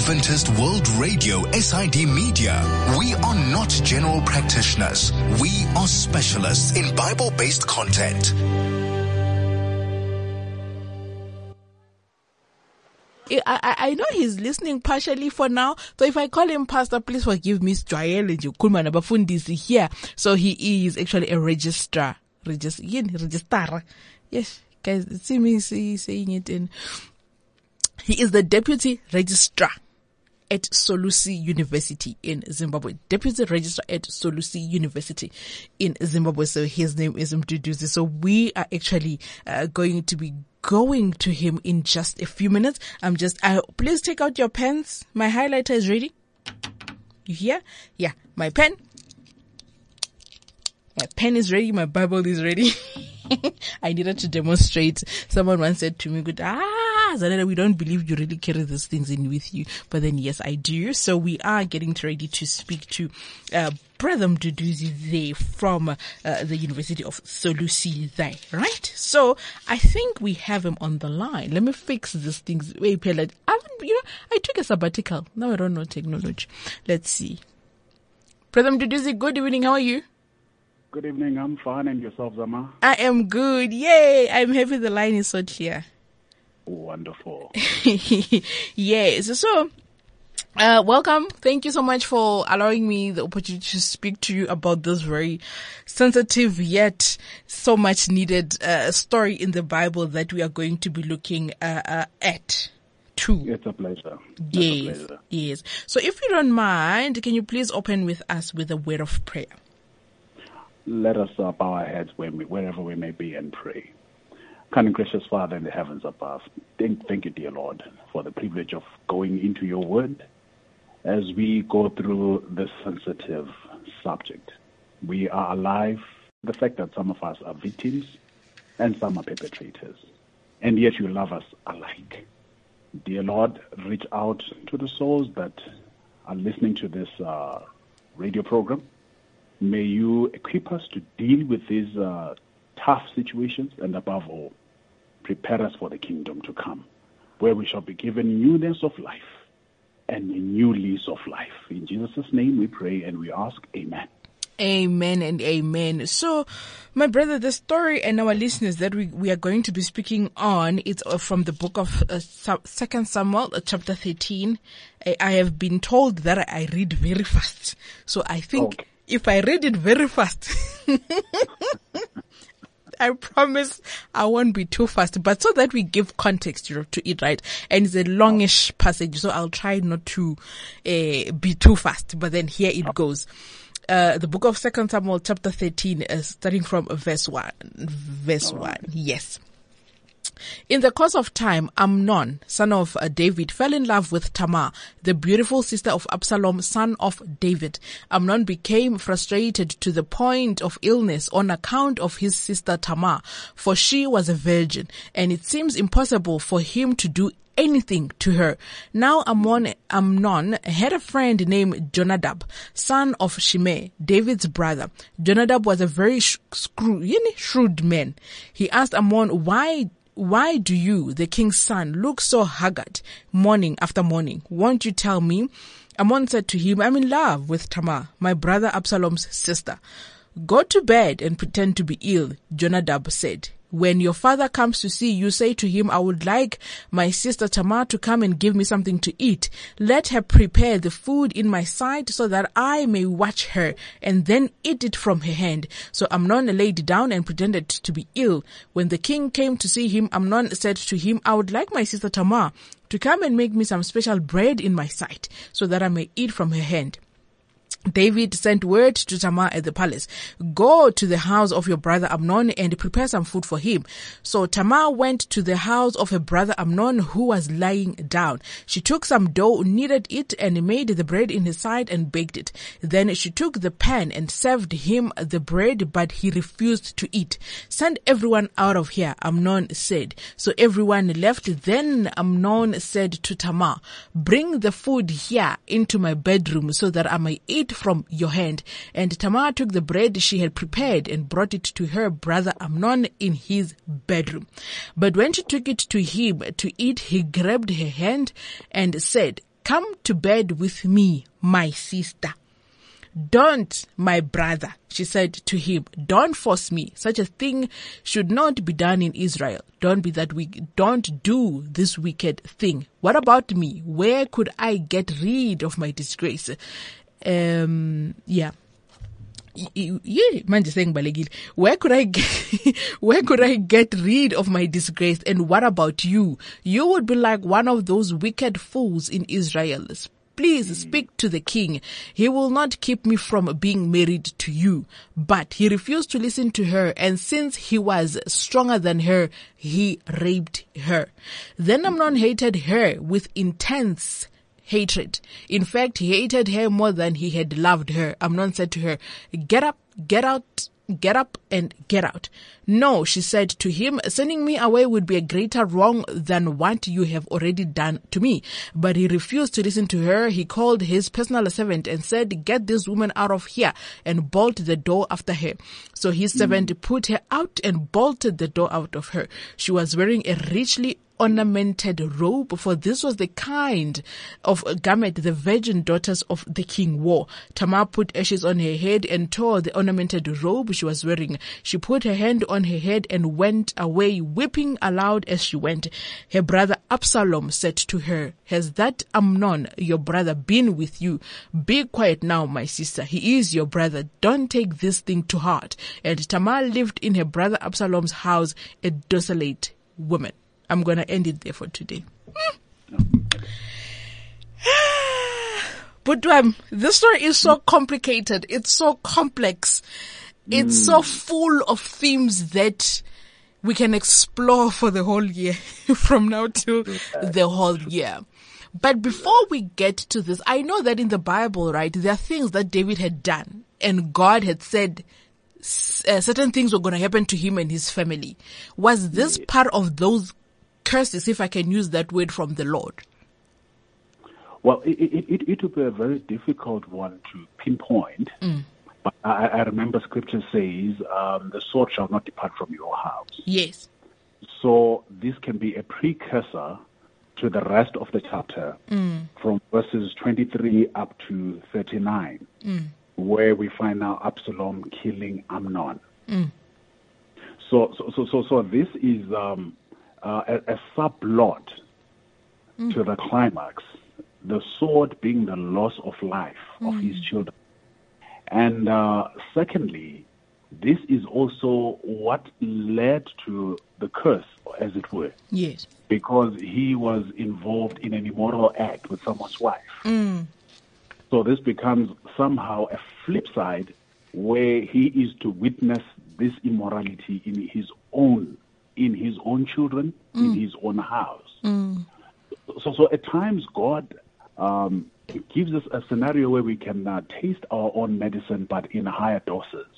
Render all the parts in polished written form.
Adventist World Radio, SID Media. We are not general practitioners. We are specialists in Bible-based content. I know he's listening partially for now, so if I call him Pastor, please forgive me. Here. So he is actually a registrar. Registrar. Yes, guys, see me saying it in. He is the deputy registrar at Solusi University in Zimbabwe. Deputy registrar at Solusi University in Zimbabwe. So his name is Mduduzi. So we are actually going to be going to him in just a few minutes. Please take out your pens. My highlighter is ready. You hear? Yeah, my pen. My pen is ready. My Bible is ready. I needed to demonstrate. Someone once said to me, Zanetta, we don't believe you really carry these things in with you. But then, yes, I do. So we are getting ready to speak to Brother Mduduzi there from the University of Solusi there, right? So I think we have him on the line. Let me fix these things. Wait, I took a sabbatical. Now I don't know technology. Let's see. Brother Mduduzi, good evening. How are you? Good evening. I'm fine. And yourself, Zama? I am good. Yay. I'm happy the line is so clear. Wonderful. Yes. So, welcome. Thank you so much for allowing me the opportunity to speak to you about this very sensitive yet so much needed story in the Bible that we are going to be looking at. It's a pleasure. Yes. So if you don't mind, can you please open with us with a word of prayer? Let us bow our heads wherever we may be and pray. Kind and gracious Father in the heavens above, thank you, dear Lord, for the privilege of going into your word as we go through this sensitive subject. We are alive, the fact that some of us are victims and some are perpetrators, and yet you love us alike. Dear Lord, reach out to the souls that are listening to this radio program. May you equip us to deal with these tough situations, and above all, prepare us for the kingdom to come, where we shall be given newness of life and a new lease of life. In Jesus' name we pray and we ask, Amen. Amen and amen. So, my brother, the story and our listeners that we are going to be speaking on, it's from the book of 2 Samuel, chapter 13. I have been told that I read very fast. So I think if I read it very fast, I promise I won't be too fast, but so that we give context to it, right? And it's a longish passage, so I'll try not to be too fast, but then here it goes. The book of 2 Samuel chapter 13, starting from verse 1. Yes. In the course of time, Amnon, son of David, fell in love with Tamar, the beautiful sister of Absalom, son of David. Amnon became frustrated to the point of illness on account of his sister Tamar, for she was a virgin, and it seems impossible for him to do anything to her. Now Amnon had a friend named Jonadab, son of Shimei, David's brother. Jonadab was a very shrewd man. He asked Amnon, why do you, the king's son, look so haggard morning after morning? Won't you tell me? Amnon said to him, I'm in love with Tamar, my brother Absalom's sister. Go to bed and pretend to be ill, Jonadab said. When your father comes to see you, say to him, I would like my sister Tamar to come and give me something to eat. Let her prepare the food in my sight so that I may watch her and then eat it from her hand. So Amnon laid down and pretended to be ill. When the king came to see him, Amnon said to him, I would like my sister Tamar to come and make me some special bread in my sight so that I may eat from her hand. David sent word to Tamar at the palace, go to the house of your brother Amnon and prepare some food for him. So Tamar went to the house of her brother Amnon, who was lying down. She took some dough, kneaded it, and made the bread in his sight and baked it. Then she took the pan and served him the bread, but he refused to eat. Send everyone out of here, Amnon said. So everyone left. Then Amnon said to Tamar, bring the food here into my bedroom so that I may eat from your hand. And Tamar took the bread she had prepared and brought it to her brother Amnon in his bedroom. But when she took it to him to eat, he grabbed her hand and said, come to bed with me, my sister. Don't, my brother, she said to him, don't force me. Such a thing should not be done in Israel. Don't be that weak. Don't do this wicked thing. What about me? Where could I get rid of my disgrace? Yeah. Where could I get rid of my disgrace? And what about you? You would be like one of those wicked fools in Israel. Please speak to the king. He will not keep me from being married to you. But he refused to listen to her, and since he was stronger than her, he raped her. Then Amnon hated her with intense hatred. In fact, he hated her more than he had loved her. Amnon said to her, get up, get out, get up and get out. No, she said to him, sending me away would be a greater wrong than what you have already done to me. But he refused to listen to her. He called his personal servant and said, get this woman out of here, and bolt the door after her. So his servant put her out and bolted the door out of her. She was wearing a richly ornamented robe, for this was the kind of garment the virgin daughters of the king wore. Tamar put ashes on her head and tore the ornamented robe she was wearing. She put her hand on her head and went away, weeping aloud as she went. Her brother Absalom said to her, has that Amnon, your brother, been with you? Be quiet now, my sister. He is your brother. Don't take this thing to heart. And Tamar lived in her brother Absalom's house, a desolate woman. I'm going to end it there for today. But this story is so complicated. It's so complex. It's so full of themes that we can explore for the whole year, from now to the whole year. But before we get to this, I know that in the Bible, right, there are things that David had done, and God had said certain things were going to happen to him and his family. Was this part of those curses, if I can use that word, from the Lord? Well, it would be a very difficult one to pinpoint. But I remember Scripture says, the sword shall not depart from your house. Yes. So this can be a precursor to the rest of the chapter, from verses 23 up to 39, where we find now Absalom killing Amnon. So this is a subplot to the climax, the sword being the loss of life of his children. And secondly, this is also what led to the curse, as it were. Yes. Because he was involved in an immoral act with someone's wife. So this becomes somehow a flip side, where he is to witness this immorality in his own children, in his own house. So at times God gives us a scenario where we can taste our own medicine, but in higher doses.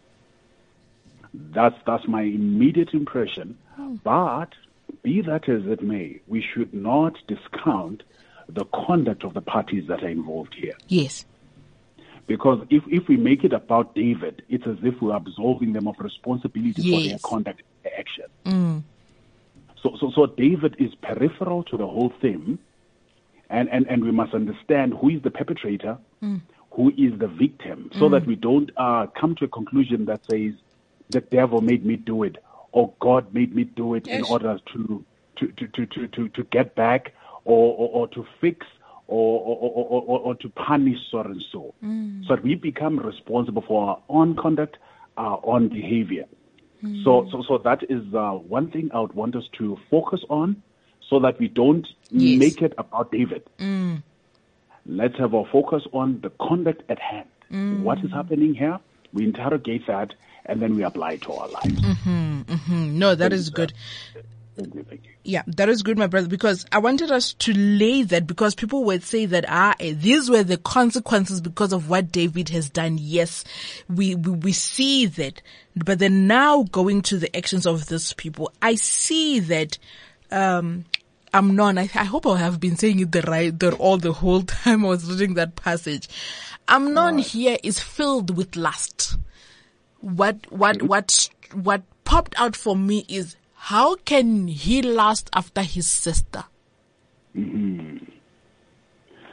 That's my immediate impression. But be that as it may, we should not discount the conduct of the parties that are involved here. Yes. Because if we make it about David, it's as if we're absolving them of responsibility for their conduct and their action. So David is peripheral to the whole thing, and we must understand who is the perpetrator, who is the victim, so that we don't come to a conclusion that says the devil made me do it, or God made me do it in order to get back, or to fix, or to punish so and so. So that we become responsible for our own conduct, our own behavior. So that is one thing I would want us to focus on, so that we don't make it about David. Let's have our focus on the conduct at hand. What is happening here? We interrogate that, and then we apply it to our lives. No, that is good. Thank you. Yeah, that is good, my brother, because I wanted us to lay that, because people would say that, these were the consequences because of what David has done. Yes, we see that. But then now going to the actions of these people, I see that, Amnon, I hope I have been saying it the whole time I was reading that passage. Amnon here is filled with lust. What popped out for me is, how can he lust after his sister?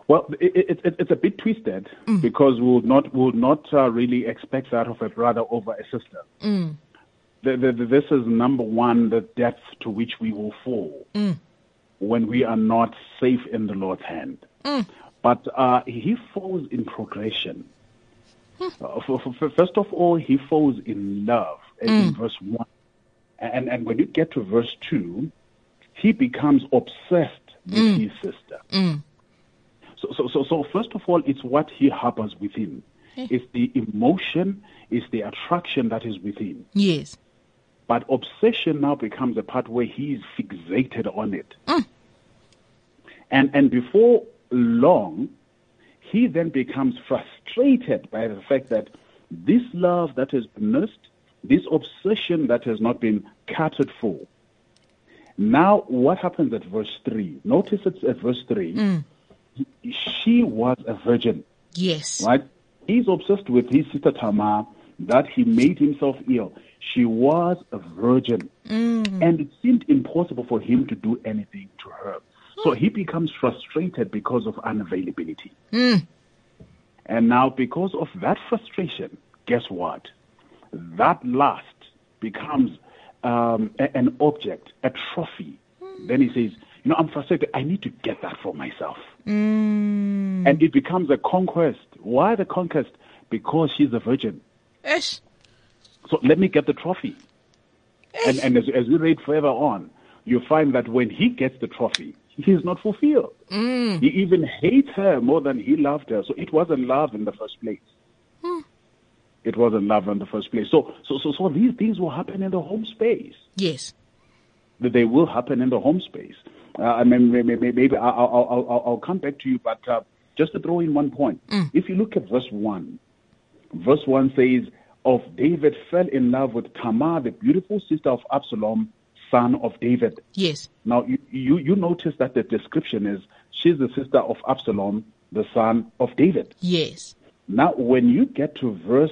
Well, it's a bit twisted because we would not really expect that of a brother over a sister. This is number one, the depth to which we will fall when we are not safe in the Lord's hand. But he falls in progression. First of all, he falls in love in verse 1. And when you get to verse 2, he becomes obsessed with his sister. So first of all, it's what he harbors within. It's the emotion, it's the attraction that is within. Yes. But obsession now becomes a part where he is fixated on it. And before long, he then becomes frustrated by the fact that this love that has been nursed, this obsession that has not been catered for. Now, what happens at verse 3? Notice it's at verse 3. She was a virgin. Yes. Right? He's obsessed with his sister Tamar, that he made himself ill. She was a virgin. And it seemed impossible for him to do anything to her. So he becomes frustrated because of unavailability. And now, because of that frustration, guess what? That lust becomes an object, a trophy. Then he says, I'm frustrated. I need to get that for myself. And it becomes a conquest. Why the conquest? Because she's a virgin. So let me get the trophy. And as we read further on, you find that when he gets the trophy, he is not fulfilled. He even hates her more than he loved her. So it wasn't love in the first place. It wasn't love in the first place. So these things will happen in the home space. Yes. They will happen in the home space. Maybe I'll come back to you, but just to throw in one point. If you look at verse 1 says, of David fell in love with Tamar, the beautiful sister of Absalom, son of David. Yes. Now, you notice that the description is, she's the sister of Absalom, the son of David. Yes. Now, when you get to verse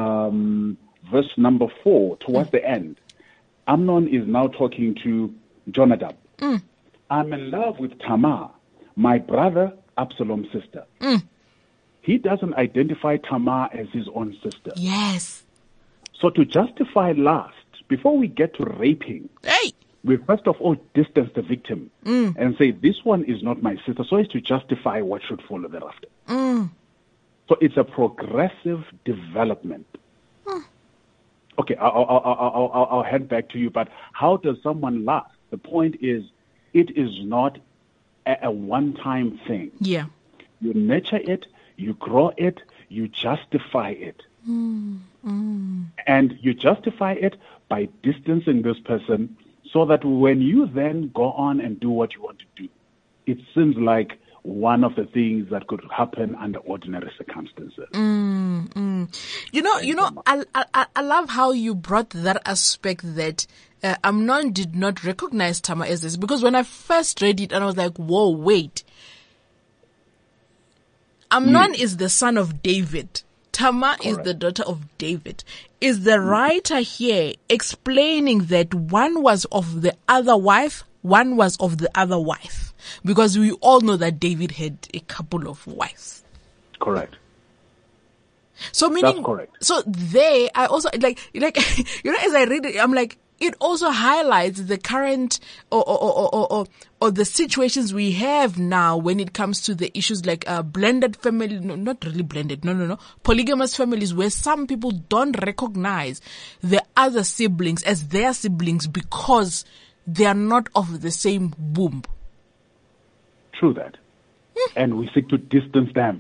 number 4, towards the end, Amnon is now talking to Jonadab. I'm in love with Tamar, my brother Absalom's sister. He doesn't identify Tamar as his own sister. Yes. So to justify lust, before we get to raping, we first of all distance the victim and say, this one is not my sister, so as to justify what should follow thereafter. So it's a progressive development. Okay, I'll head back to you, but how does someone lust? The point is, it is not a one-time thing. Yeah. You nurture it, you grow it, you justify it. And you justify it by distancing this person so that when you then go on and do what you want to do, it seems like one of the things that could happen under ordinary circumstances. I love how you brought that aspect that Amnon did not recognize Tamar as this, because when I first read it, and I was like, whoa, wait. Amnon is the son of David. Tamar is the daughter of David. Is the writer here explaining that one was of the other wife, one was of the other wife? Because we all know that David had a couple of wives. Correct. So meaning, that's correct. So they, I also like, as I read it, I'm like, it also highlights the current or the situations we have now when it comes to the issues like blended family, not really blended, no, polygamous families, where some people don't recognize the other siblings as their siblings because they are not of the same womb. True that. And we seek to distance them.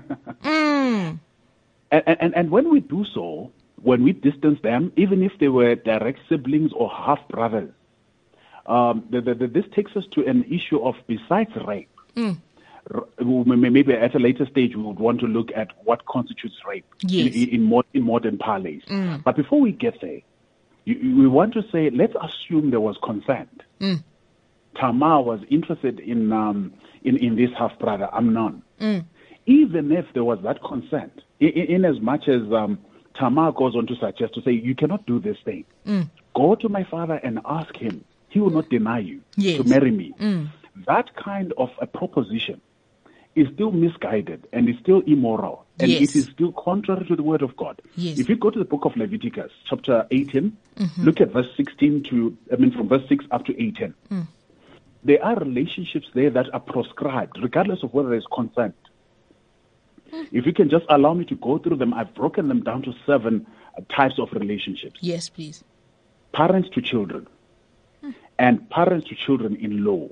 And when we do so, when we distance them, even if they were direct siblings or half-brothers, this takes us to an issue of, besides rape, maybe at a later stage we would want to look at what constitutes rape in modern parlance. But before we get there, we want to say, let's assume there was consent. Tamar was interested in this half-brother, Amnon. Even if there was that consent, in as much as Tamar goes on to suggest, to say, you cannot do this thing. Go to my father and ask him. He will not deny you to marry me. That kind of a proposition is still misguided and is still immoral, and Yes. it is still contrary to the word of God. Yes. If you go to the book of Leviticus, chapter 18, look at verse 16 from verse 6 up to 18. There are relationships there that are proscribed, regardless of whether there's consent. If you can just allow me to go through them, I've broken them down to 7 types of relationships. Yes, please. Parents to children, and parents to children in law.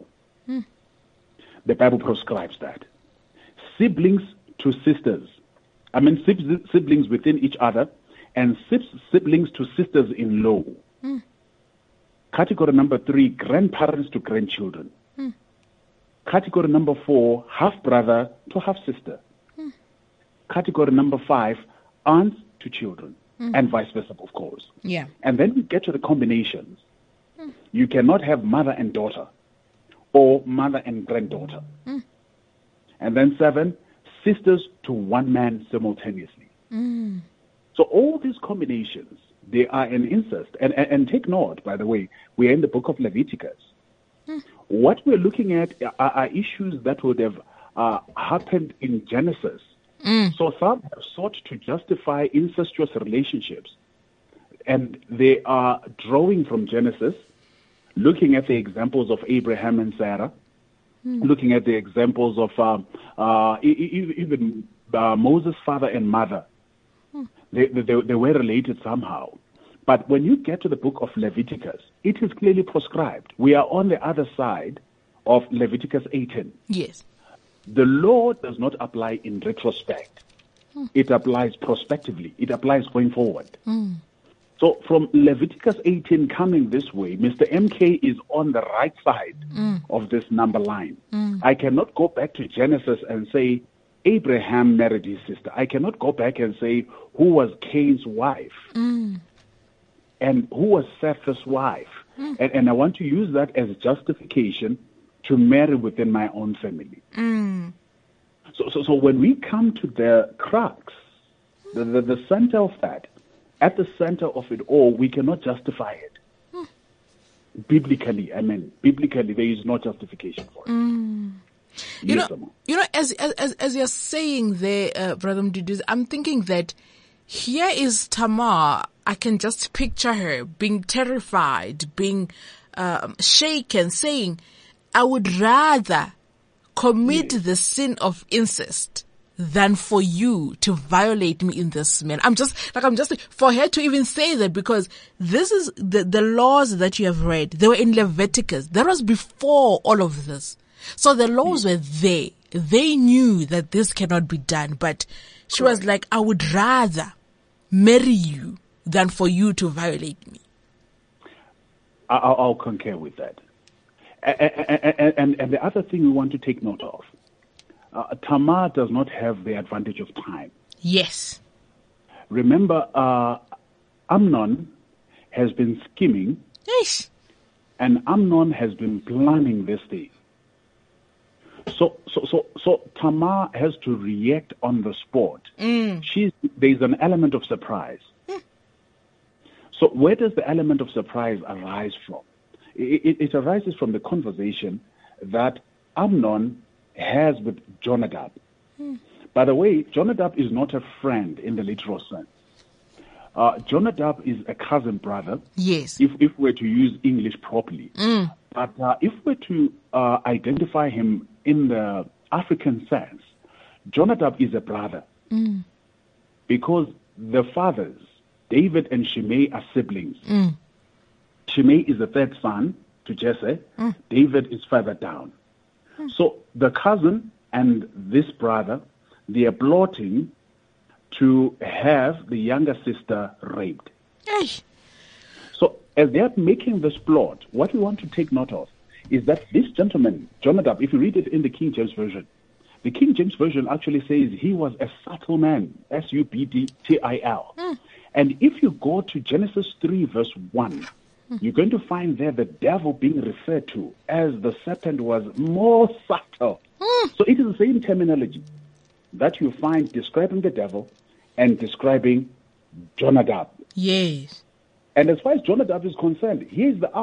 The Bible proscribes that. Siblings to sisters. Siblings within each other, and siblings to sisters in law. Category number 3, grandparents to grandchildren. Category number 4, half-brother to half-sister. Category number 5, aunts to children, and vice versa, of course. Yeah. And then we get to the combinations. You cannot have mother and daughter, or mother and granddaughter. And then 7, sisters to one man simultaneously. So all these combinations, they are an incest. And take note, by the way, we are in the book of Leviticus. What we're looking at are issues that would have happened in Genesis. So some have sought to justify incestuous relationships, and they are drawing from Genesis, looking at the examples of Abraham and Sarah, looking at the examples of even Moses' father and mother. They were related somehow. But when you get to the book of Leviticus, it is clearly proscribed. We are on the other side of Leviticus 18. Yes. The law does not apply in retrospect. It applies prospectively. It applies going forward. So from Leviticus 18 coming this way, Mr. MK is on the right side of this number line. I cannot go back to Genesis and say Abraham married his sister. I cannot go back and say who was Cain's wife and who was Seth's wife. And I want to use that as justification to marry within my own family. So when we come to the crux, the center of that, at the center of it all, we cannot justify it. Biblically, there is no justification for it. You know, as you're saying there, Brother Mduduzi, I'm thinking that here is Tamar. I can just picture her being terrified, being shaken, saying, I would rather commit the sin of incest than for you to violate me in this manner. I'm just for her to even say that, because this is the laws that you have read. They were in Leviticus. That was before all of this. So the laws were there. They knew that this cannot be done, but she was like, I would rather marry you than for you to violate me. I'll concur with that. And the other thing we want to take note of, Tamar does not have the advantage of time. Yes. Remember, Amnon has been scheming, Yes. and Amnon has been planning this thing. So Tamar has to react on the spot. There's an element of surprise. So where does the element of surprise arise from? It arises from the conversation that Amnon has with Jonadab. By the way, Jonadab is not a friend in the literal sense. Jonadab is a cousin brother. Yes. If we're to use English properly. But if we're to identify him in the African sense, Jonadab is a brother. Because the fathers, David and Shimei, are siblings. Shimei is the third son to Jesse. David is further down. So the cousin and this brother, they are plotting to have the younger sister raped. Hey. So as they are making this plot, what we want to take note of is that this gentleman, Jonadab, if you read it in the King James Version, the King James Version actually says he was a subtle man, S-U-B-D-T-I-L. And if you go to Genesis 3 verse 1, you're going to find there the devil being referred to as the serpent was more subtle. So it is the same terminology that you find describing the devil and describing Jonadab. Yes. And as far as Jonadab is concerned, here's the art that the devil does. The devil says, this fruit is good for food.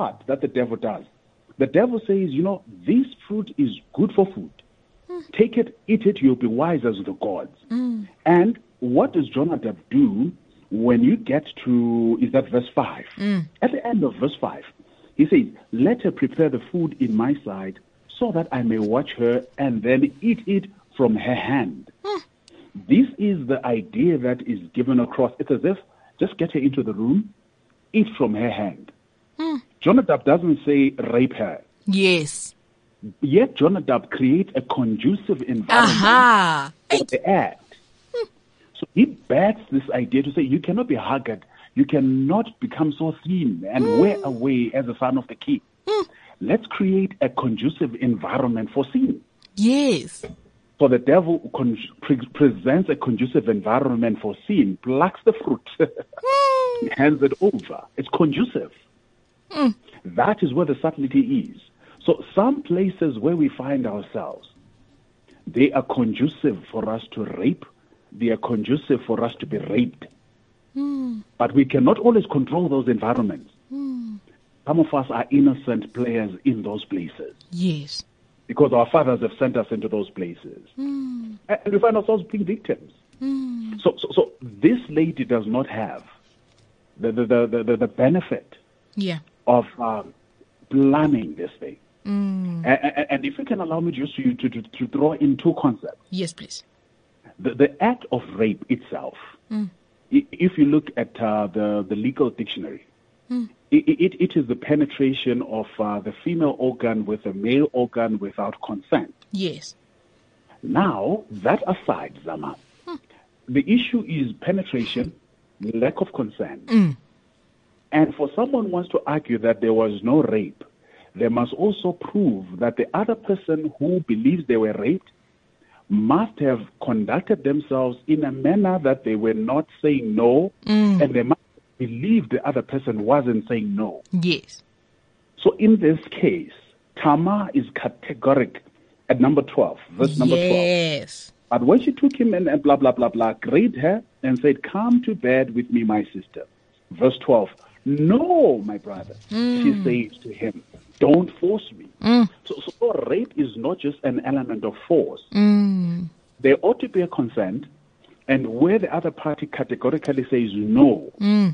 Take it, eat it, you'll be wise as the gods. And what does Jonadab do when you get to, is that verse 5? At the end of verse 5, he says, let her prepare the food in my sight so that I may watch her and then eat it from her hand. This is the idea that is given across. It's as if, just get her into the room, eat from her hand. Jonadab doesn't say rape her. Yes. Yet Jonadab creates a conducive environment for the act. So he backs this idea to say you cannot be haggard, you cannot become so thin and wear away as a son of the king. Let's create a conducive environment for sin. Yes. So the devil presents a conducive environment for sin, plucks the fruit, hands it over. It's conducive. That is where the subtlety is. So some places where we find ourselves, they are conducive for us to rape. They are conducive for us to be raped. But we cannot always control those environments. Some of us are innocent players in those places. Yes. Because our fathers have sent us into those places. And we find ourselves being victims. So this lady does not have the benefit of planning this thing. And if you can allow me just to throw in two concepts. Yes, please. The act of rape itself, if you look at the legal dictionary, it is the penetration of the female organ with a male organ without consent. Yes. Now, that aside, Zama, the issue is penetration, lack of consent. And for someone who wants to argue that there was no rape, they must also prove that the other person who believes they were raped must have conducted themselves in a manner that they were not saying no, and they must believe the other person wasn't saying no. Yes. So in this case, Tamar is categoric at number 12, verse number 12. Yes. But when she took him and blah, blah, blah, blah, grabbed her and said, come to bed with me, my sister. Verse 12, no, my brother, she says to him, don't force me. So rape is not just an element of force. There ought to be a consent, and where the other party categorically says no,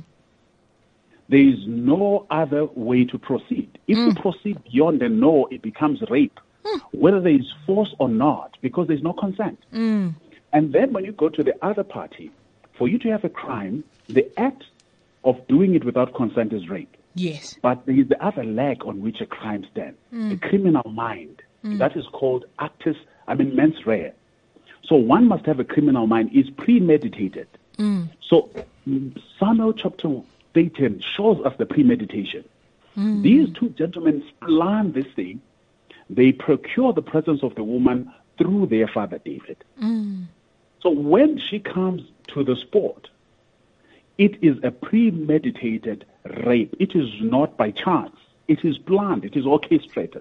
there is no other way to proceed. If you proceed beyond the no, it becomes rape, whether there is force or not, because there's no consent. And then when you go to the other party, for you to have a crime, the act of doing it without consent is rape. Yes. But there is the other leg on which a crime stands, the criminal mind. That is called mens rea. So one must have a criminal mind. It's premeditated. So Samuel chapter 18 shows us the premeditation. These two gentlemen plan this thing. They procure the presence of the woman through their father David. So when she comes to the spot, it is a premeditated rape. It is not by chance. It is planned. It is orchestrated.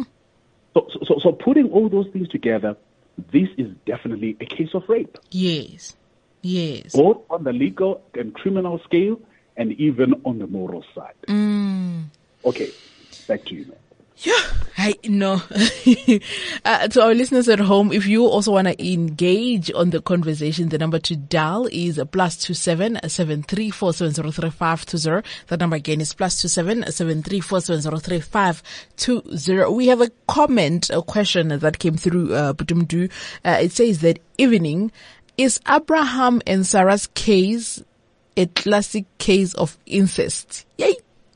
So putting all those things together, this is definitely a case of rape. Yes. Yes. Both on the legal and criminal scale and even on the moral side. Okay, back to you, man. Yeah, I know. To our listeners at home, if you also want to engage on the conversation, the number to dial is +27 734 703 The number again is +27 734 703 We have a comment, a question that came through, Butumdu. It says that evening, is Abraham and Sarah's case a classic case of incest? Yay!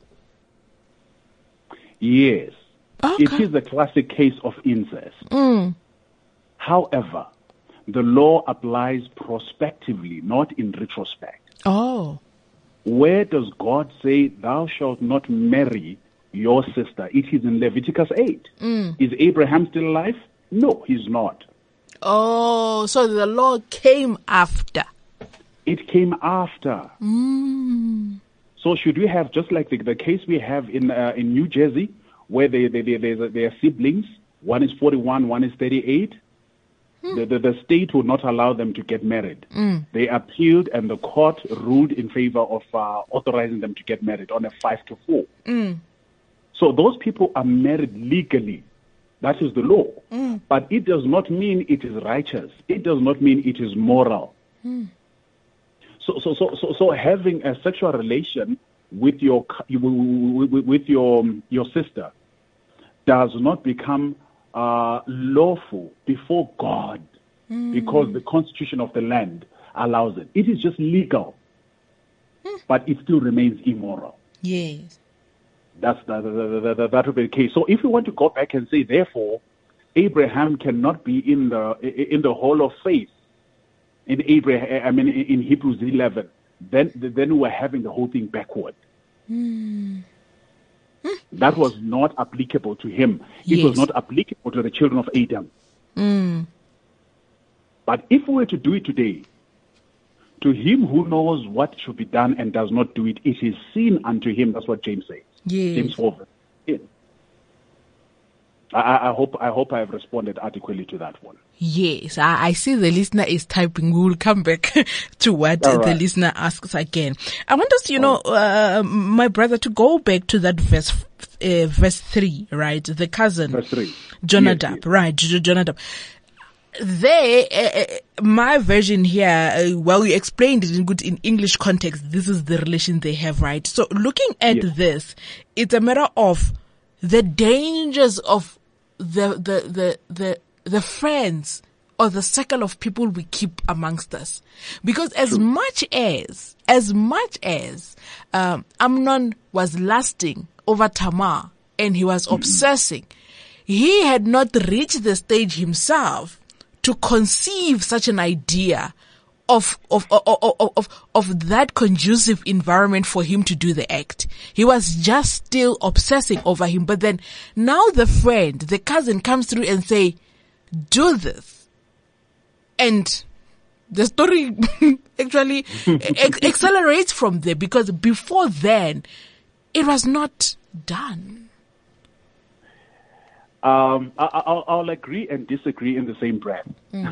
Yes. Okay. It is a classic case of incest. However, the law applies prospectively, not in retrospect. Oh. Where does God say, thou shalt not marry your sister? It is in Leviticus 8. Is Abraham still alive? No, he's not. Oh, so the law came after. It came after. So should we have, just like the case we have in New Jersey, where they are siblings, one is 41, one is 38, the state would not allow them to get married. They appealed and the court ruled in favor of authorizing them to get married on a 5-4. So those people are married legally, That is the law. But it does not mean it is righteous. It does not mean it is moral. So having a sexual relation with your sister does not become lawful before God because the constitution of the land allows it. It is just legal, but it still remains immoral. Yes. That would be the case. So if we want to go back and say, therefore, Abraham cannot be in the hall of faith in Hebrews 11, then we're having the whole thing backward. That was not applicable to him. It was not applicable to the children of Adam. But if we were to do it today, to him who knows what should be done and does not do it, it is sin unto him. That's what James says. Yes. James 4. I hope I have responded adequately to that one. Yes, I see the listener is typing. We will come back to what the listener asks again. I want us, my brother, to go back to that verse 3, right? The cousin, Verse 3. Jonadab, Yes. right? Jonadab. There, my version here, you explained it in English context. This is the relation they have, right? So looking at this, it's a matter of the dangers of the friends or the circle of people we keep amongst us. Because as much as Amnon was lusting over Tamar and he was obsessing, he had not reached the stage himself to conceive such an idea of that conducive environment for him to do the act. He was just still obsessing over him. But then now the friend, the cousin comes through and say, do this. And the story actually accelerates from there, because before then it was not done. I'll agree and disagree in the same breath.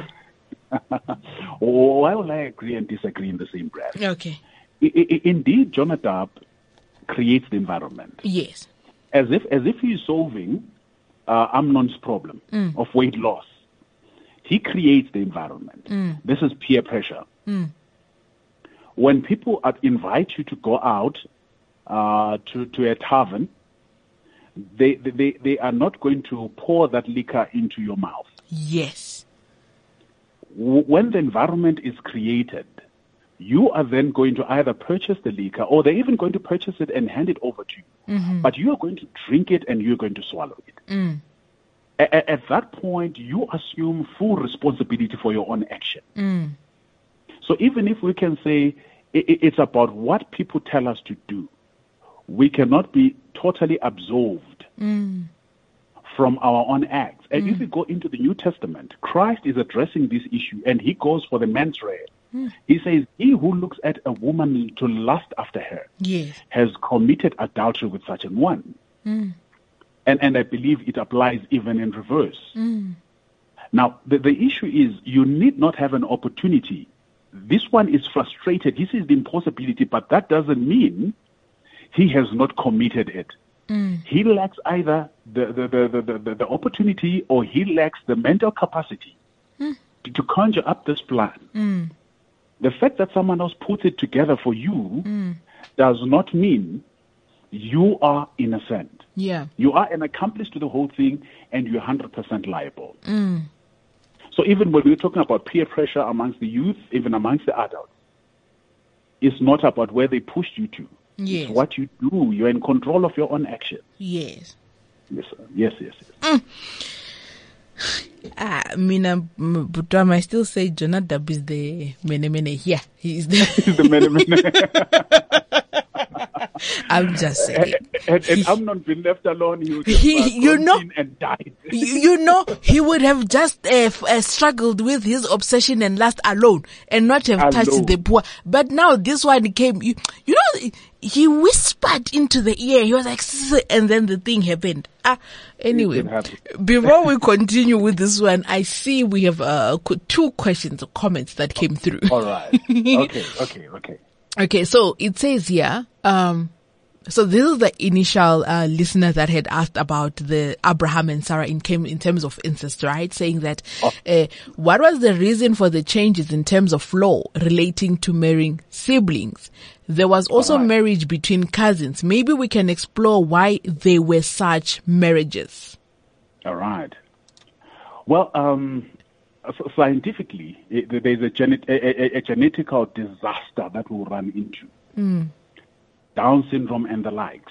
Why will I agree and disagree in the same breath? Okay. Indeed, Jonadab creates the environment. Yes. As if he is solving Amnon's problem of weight loss. He creates the environment. This is peer pressure. When people invite you to go out to a tavern, they are not going to pour that liquor into your mouth. Yes. When the environment is created, you are then going to either purchase the liquor, or they're even going to purchase it and hand it over to you. But you are going to drink it and you're going to swallow it. At that point, you assume full responsibility for your own action. So even if we can say it's about what people tell us to do, we cannot be totally absolved from our own acts. And if we go into the New Testament, Christ is addressing this issue, and he goes for the mens rea. He says, he who looks at a woman to lust after her has committed adultery with such an one. And I believe it applies even in reverse. Now, the issue is you need not have an opportunity. This one is frustrated. He sees the impossibility, but that doesn't mean he has not committed it. He lacks either the opportunity, or he lacks the mental capacity to conjure up this plan. The fact that someone else puts it together for you does not mean you are innocent. Yeah. You are an accomplice to the whole thing, and you're 100% liable. So even when we're talking about peer pressure amongst the youth, even amongst the adults, it's not about where they pushed you to. Yes. It's what you do. You're in control of your own action. Yes. Yes, sir. Yes. Mina Butwam, I still say Jonadab is the mene here. He is the He's the mene. I'm just saying. And Amnon been left alone. He would have and died. He would have just struggled with his obsession and lust alone, and not have touched the poor. But now this one came. He whispered into the ear. He was like, and then the thing happened. Anyway, before we continue with this one, I see we have 2 questions or comments that came through. All right. Okay. Okay, so it says here, So this is the initial listener that had asked about the Abraham and Sarah in terms of incest, right? Saying that what was the reason for the changes in terms of law relating to marrying siblings? There was also marriage between cousins. Maybe we can explore why there were such marriages. All right. Well, scientifically, there's a genetical disaster that we'll run into. Down syndrome and the likes.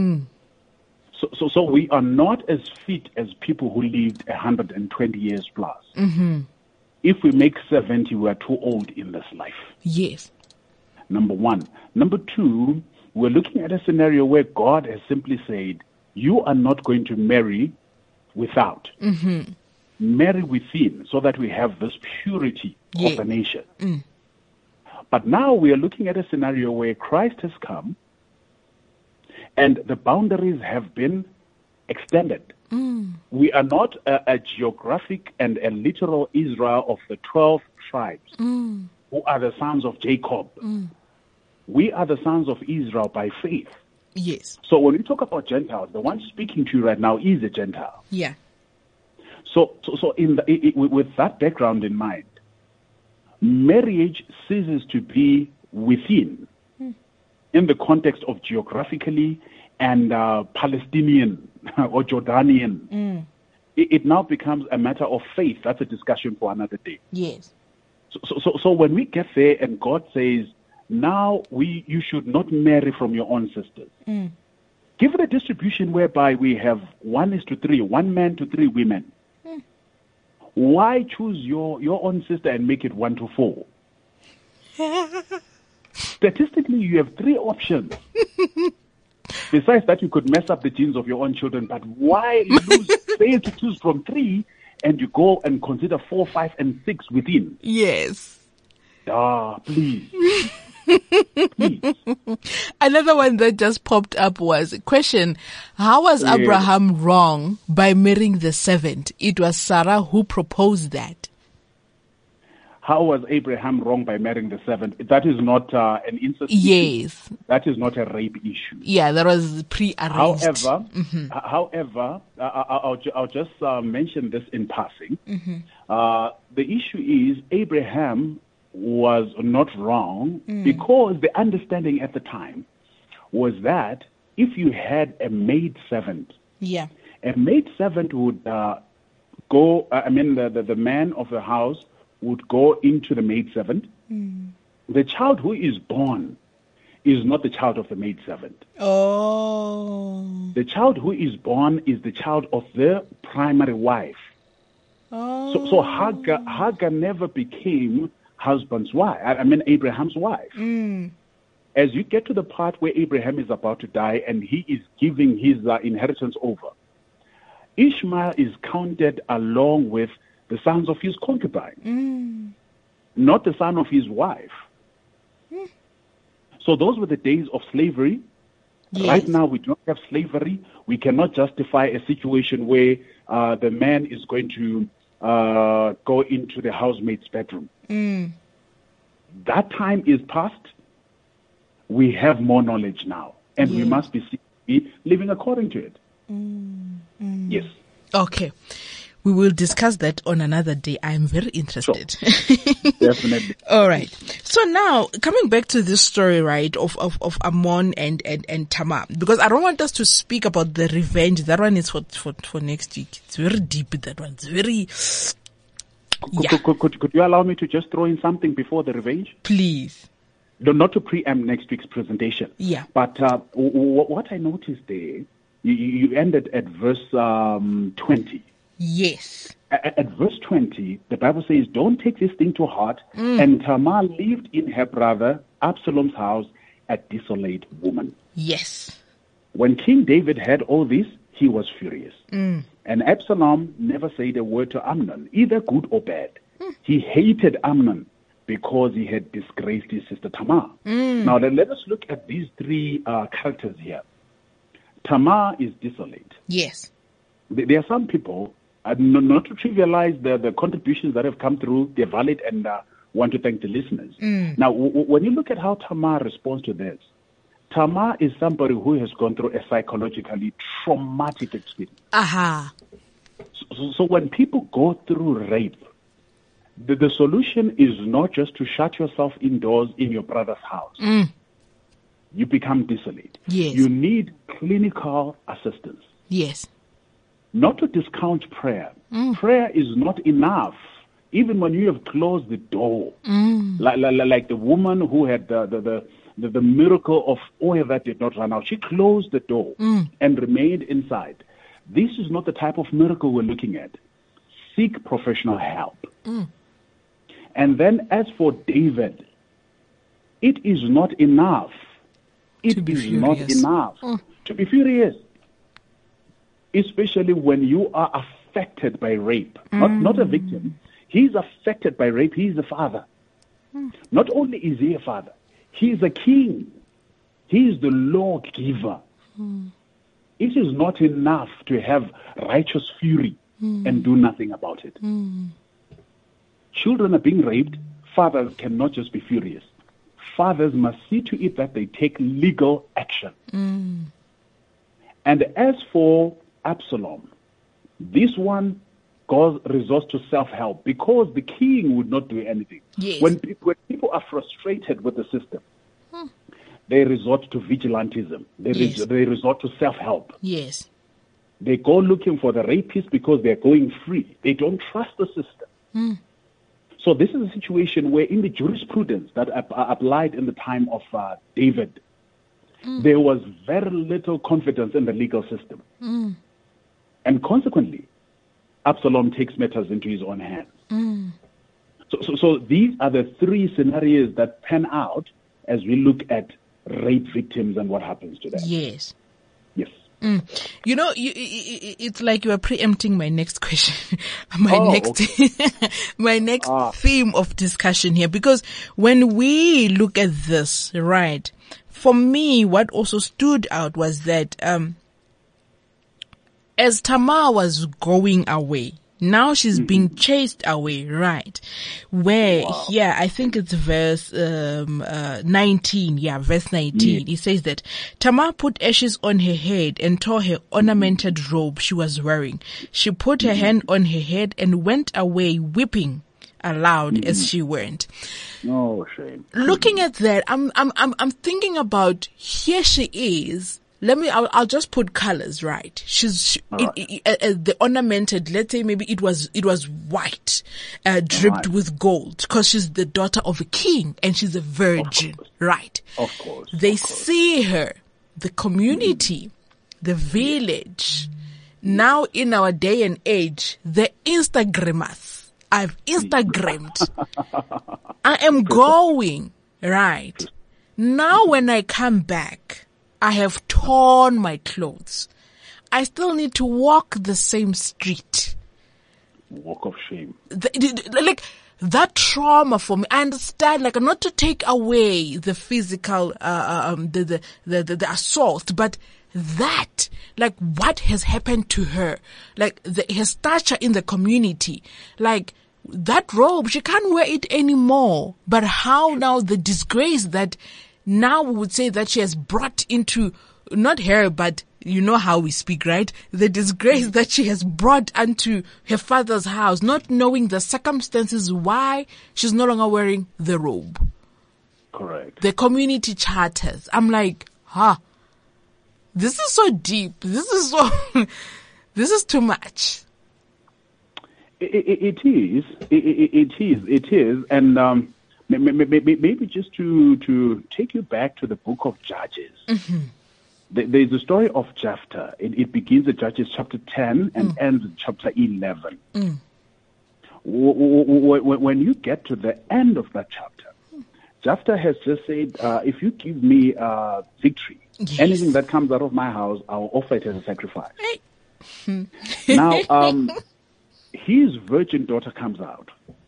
So we are not as fit as people who lived 120 years plus. If we make 70, we are too old in this life. Yes. Number one. Number two, we're looking at a scenario where God has simply said, you are not going to marry without. Marry within, so that we have this purity of the nation. But now we are looking at a scenario where Christ has come and the boundaries have been extended. We are not a geographic and a literal Israel of the 12 tribes who are the sons of Jacob. We are the sons of Israel by faith. Yes. So when we talk about Gentiles, the one speaking to you right now is a Gentile. Yeah. So with that background in mind, marriage ceases to be within, in the context of geographically and Palestinian or Jordanian. It now becomes a matter of faith. That's a discussion for another day. Yes. So when we get there and God says, now you should not marry from your own sisters. Given a distribution whereby we have 1:3, 1 man to 3 women, why choose your own sister and make it 1:4? Statistically, you have 3 options. Besides that, you could mess up the genes of your own children, but why fail to choose from 3 and you go and consider 4, 5, and 6 within? Yes. Please. Please. Another one that just popped up was, question, how was Abraham wrong by marrying the 7th? It was Sarah who proposed that. How was Abraham wrong by marrying the 7th? That is not an incest issue. That is not a rape issue. Yeah, that was pre-arranged. However, I'll just mention this in passing. The issue is Abraham was not wrong because the understanding at the time was that if you had a maid servant, a maid servant would go, the man of the house would go into the maid servant. The child who is born is not the child of the maid servant. The child who is born is the child of the primary wife. So Hagar never became husband's wife, Abraham's wife. As you get to the part where Abraham is about to die and he is giving his inheritance over, Ishmael is counted along with the sons of his concubine, not the son of his wife. So those were the days of slavery. Yes. Right now we don't have slavery. We cannot justify a situation where the man is going to go into the housemaid's bedroom. That time is past. We have more knowledge now, and we must be living according to it. Yes. Okay. We will discuss that on another day. I'm very interested. Sure. Definitely. All right. So now, coming back to this story, right, of Ammon and Tamar, because I don't want us to speak about the revenge. That one is for next week. It's very deep, that one. It's very... Could you allow me to just throw in something before the revenge? Please. Not to preempt next week's presentation. Yeah. But what I noticed there, you ended at verse 20. Yes. At verse 20, the Bible says, don't take this thing to heart. And Tamar lived in her brother Absalom's house, a desolate woman. Yes. When King David heard all this, he was furious. And Absalom never said a word to Amnon, either good or bad. He hated Amnon because he had disgraced his sister Tamar. Now, let us look at these 3 characters here. Tamar is desolate. Yes. There are some people, not to trivialize the contributions that have come through, they're valid, and want to thank the listeners. Now, when you look at how Tamar responds to this, Tamar is somebody who has gone through a psychologically traumatic experience. Aha. So when people go through rape, the solution is not just to shut yourself indoors in your brother's house. You become desolate. Yes. You need clinical assistance. Yes. Not to discount prayer. Prayer is not enough, even when you have closed the door. Like the woman who had the miracle of oil that did not run out. She closed the door and remained inside. This is not the type of miracle we're looking at. Seek professional help. And then as for David, it is not enough. It is not enough to be furious. Especially when you are affected by rape. Not a victim. He's affected by rape. He's a father. Not only is he a father, he is a king. He is the lawgiver. It is not enough to have righteous fury and do nothing about it. Children are being raped. Fathers cannot just be furious. Fathers must see to it that they take legal action. And as for Absalom, this one resorts to self-help because the king would not do anything. Yes. When people are frustrated with the system, they resort to vigilantism. They resort to self-help. Yes. They go looking for the rapist because they're going free. They don't trust the system. So this is a situation where in the jurisprudence that applied in the time of David, there was very little confidence in the legal system. And consequently, Absalom takes matters into his own hands. So these are the three scenarios that pan out as we look at rape victims and what happens to them. Yes. Yes. You know, it's like you are preempting my next question, my next theme of discussion here. Because when we look at this, right, for me, what also stood out was that as Tamar was going away, now she's being chased away, right? Where, I think it's verse 19. Yeah, verse 19. It says that Tamar put ashes on her head and tore her ornamented robe she was wearing. She put her hand on her head and went away weeping aloud as she went. Oh, shame. Looking at that, I'm thinking about here she is. I'll just put colors, right? The ornamented, let's say maybe it was white, dripped with gold, because she's the daughter of a king and she's a virgin, right? Of course. They see her, the community, the village. Now in our day and age, the Instagrammers. I've Instagrammed. I am going, right? Now when I come back, I have torn my clothes. I still need to walk the same street. Walk of shame. Like that trauma for me. I understand, like, not to take away the physical, the assault, but that, like, what has happened to her, like her stature in the community, like that robe, she can't wear it anymore. But how now the disgrace that now we would say that she has brought into, not her, but you know how we speak, right? The disgrace that she has brought into her father's house, not knowing the circumstances why she's no longer wearing the robe. Correct. The community charters. I'm like, this is so deep. This is too much. It is. And, maybe just to take you back to the book of Judges. There's a story of Jephthah. It begins at Judges chapter 10 and ends at chapter 11. When you get to the end of that chapter, Jephthah has just said, if you give me victory, anything that comes out of my house, I'll offer it as a sacrifice. Now, his virgin daughter comes out.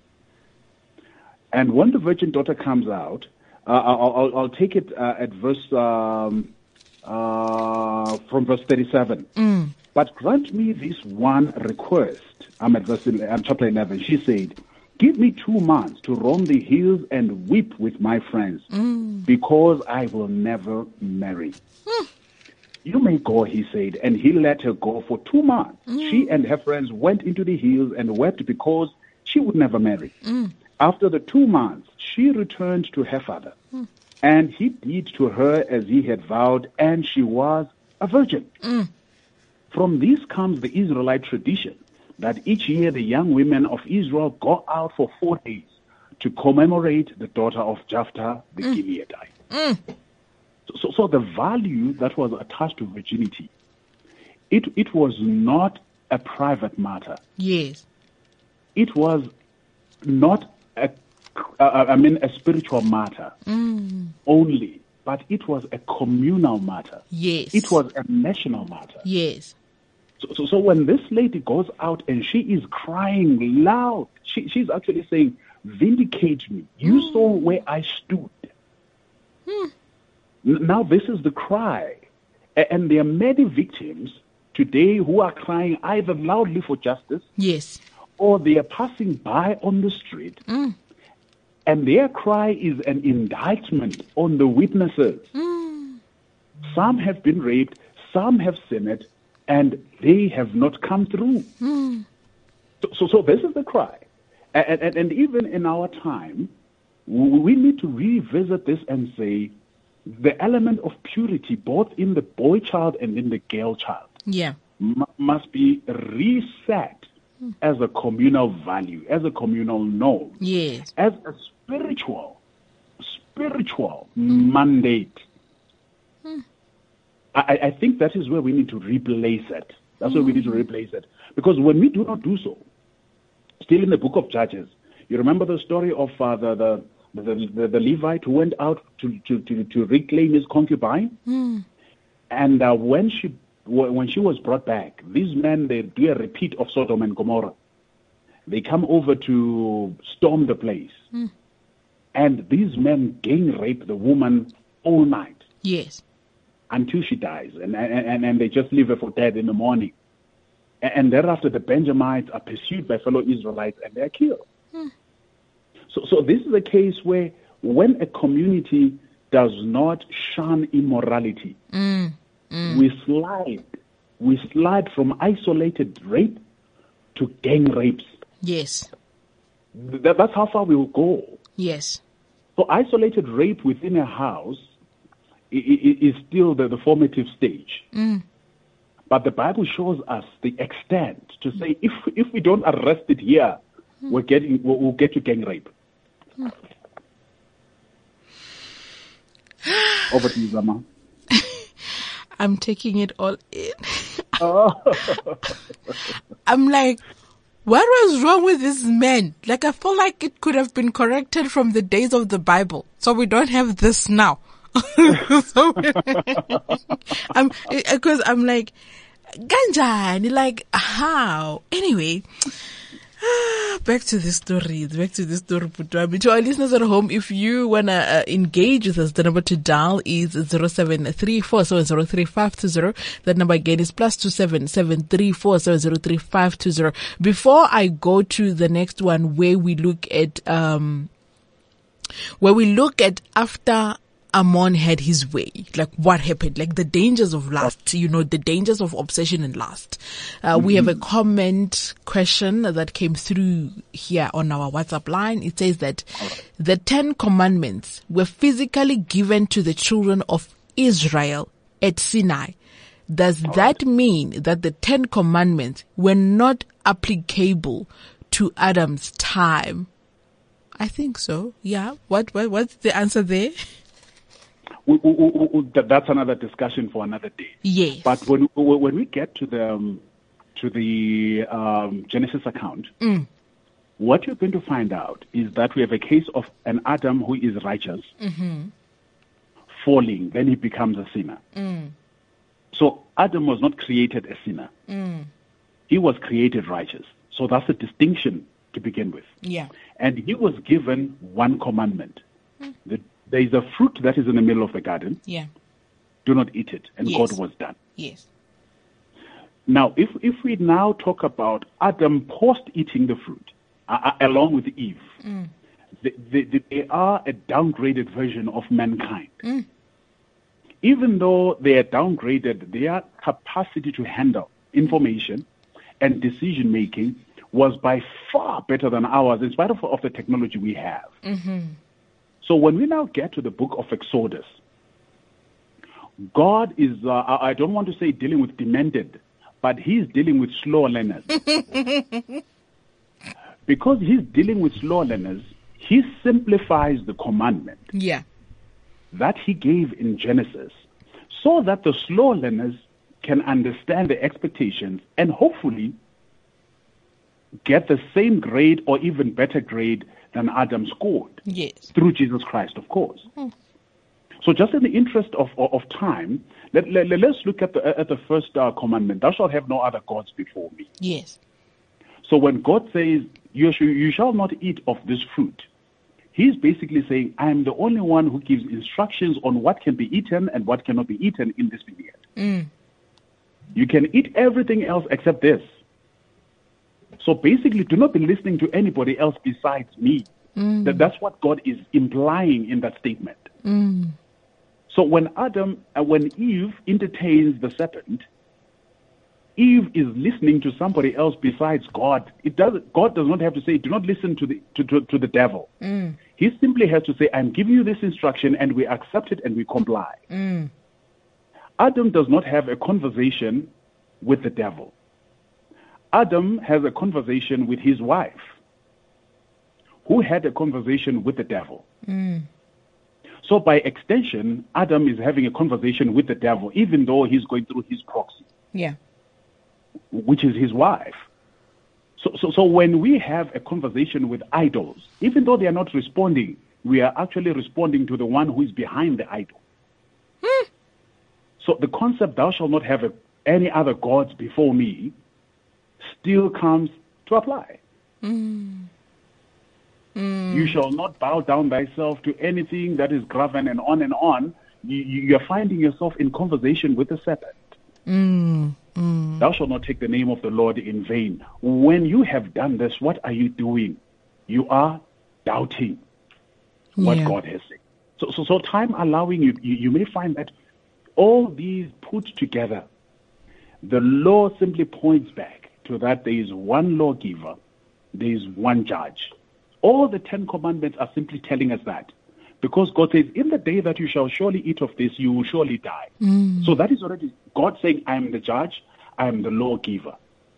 And when the virgin daughter comes out, I'll take it at verse from verse 37. But grant me this one request. I'm at chapter 11. She said, Give me 2 months to roam the hills and weep with my friends, because I will never marry. You may go, he said, and he let her go for 2 months. She and her friends went into the hills and wept because she would never marry. After the 2 months, she returned to her father, and he did to her as he had vowed, and she was a virgin. From this comes the Israelite tradition that each year the young women of Israel go out for 4 days to commemorate the daughter of Jephthah the Gileadite. So the value that was attached to virginity, it was not a private matter. Yes. It was not a spiritual matter only, but it was a communal matter. Yes. It was a national matter. Yes. So when this lady goes out and she is crying loud, she's actually saying, vindicate me. You saw where I stood. Now this is the cry. And there are many victims today who are crying either loudly for justice, Yes. or they are passing by on the street, and their cry is an indictment on the witnesses. Some have been raped, some have sinned, and they have not come through. So this is the cry. And even in our time, we need to revisit this and say, the element of purity, both in the boy child and in the girl child, Yeah. must be reset as a communal value, as a communal norm, Yes. as a spiritual mandate. I think that is where we need to replace it. That's where we need to replace it. Because when we do not do so, still in the book of Judges, you remember the story of the Levite who went out to reclaim his concubine? And when she was brought back, these men, they do a repeat of Sodom and Gomorrah. They come over to storm the place. And these men gang rape the woman all night. Yes. Until she dies. And they just leave her for dead in the morning. And thereafter, the Benjamites are pursued by fellow Israelites and they're killed. So this is a case where when a community does not shun immorality, we slide from isolated rape to gang rapes. Yes. That's how far we will go. Yes. So isolated rape within a house is still the formative stage. But the Bible shows us the extent to say if we don't arrest it here, we'll get to gang rape. Over to you, Zama. I'm taking it all in. I'm like, what was wrong with this man? Like, I feel like it could have been corrected from the days of the Bible. So we don't have this now. Because I'm like, Ganjani, like, how? Anyway, back to the story, Putwami. To our listeners at home, if you want to engage with us, the number to dial is 0734703520. That number again is +27734703520. Before I go to the next one, where we look at after Ammon had his way, like what happened, like the dangers of lust, the dangers of obsession and lust. We have a comment question that came through here on our WhatsApp line. It says that the 10 commandments were physically given to the children of Israel at Sinai. Does that mean that the 10 commandments were not applicable to Adam's time? I think so. Yeah. What's the answer there? That's another discussion for another day. Yes. But when we get to the Genesis account, what you're going to find out is that we have a case of an Adam who is righteous, falling, then he becomes a sinner. So Adam was not created a sinner. He was created righteous. So that's a distinction to begin with. Yeah. And he was given one commandment. There is a fruit that is in the middle of the garden. Yeah. Do not eat it. And Yes. God was done. Yes. Now, if we now talk about Adam post eating the fruit, along with Eve. They are a downgraded version of mankind. Even though they are downgraded, their capacity to handle information and decision-making was by far better than ours, in spite of the technology we have. So when we now get to the book of Exodus, God is, I don't want to say dealing with demented, but he's dealing with slow learners. Because he's dealing with slow learners, he simplifies the commandment that he gave in Genesis so that the slow learners can understand the expectations and hopefully get the same grade or even better grade than Adam scored. Through Jesus Christ, of course. So just in the interest of time, let's look at the first commandment. Thou shalt have no other gods before me. So when God says, you shall not eat of this fruit, he's basically saying, I am the only one who gives instructions on what can be eaten and what cannot be eaten in this vineyard. You can eat everything else except this. So basically, do not be listening to anybody else besides me. That's what God is implying in that statement. So when Eve entertains the serpent, Eve is listening to somebody else besides God. God does not have to say, do not listen to the devil. He simply has to say, I'm giving you this instruction, and we accept it and we comply. Adam does not have a conversation with the devil. Adam has a conversation with his wife, who had a conversation with the devil. So by extension, Adam is having a conversation with the devil, even though he's going through his proxy, which is his wife. So when we have a conversation with idols, even though they are not responding, we are actually responding to the one who is behind the idol. So the concept, thou shalt not have any other gods before me, still comes to apply. You shall not bow down thyself to anything that is graven, and on and on. You are finding yourself in conversation with the serpent. Thou shalt not take the name of the Lord in vain. When you have done this, what are you doing? You are doubting what God has said. So time allowing, you may find that all these put together, the law simply points back to that there is one lawgiver, there is one judge. All the 10 commandments are simply telling us that. Because God says, in the day that you shall surely eat of this, you will surely die. So that is already God saying, I am the judge, I am the lawgiver.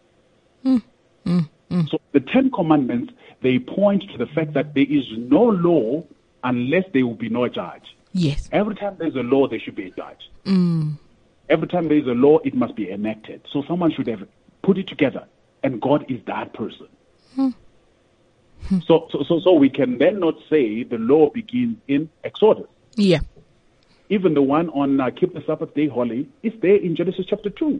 So the 10 commandments, they point to the fact that there is no law unless there will be no judge. Every time there's a law, there should be a judge. Every time there's a law, it must be enacted. So someone should have put it together, and God is that person. So we can then not say the law begins in Exodus. Even the one on keep the Sabbath day holy is there in Genesis chapter 2.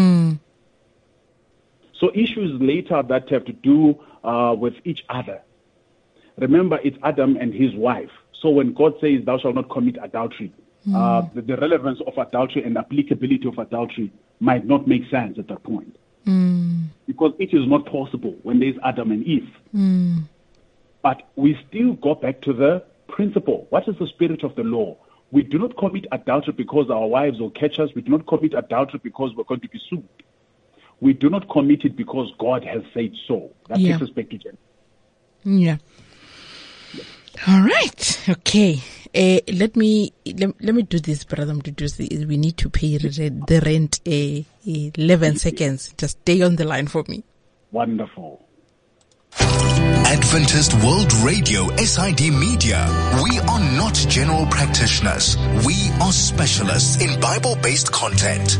So issues later that have to do with each other. Remember, it's Adam and his wife. So when God says, thou shalt not commit adultery, the relevance of adultery and applicability of adultery might not make sense at that point. Because it is not possible when there's Adam and Eve. But we still go back to the principle. What is the spirit of the law? We do not commit adultery because our wives will catch us. We do not commit adultery because we're going to be sued. We do not commit it because God has said so. That takes us back to Genesis. All right. Okay. Let me do this, Brother Mduduzi. We need to pay the rent 11 seconds. Just stay on the line for me. Wonderful. Adventist World Radio, SID Media. We are not general practitioners. We are specialists in Bible-based content.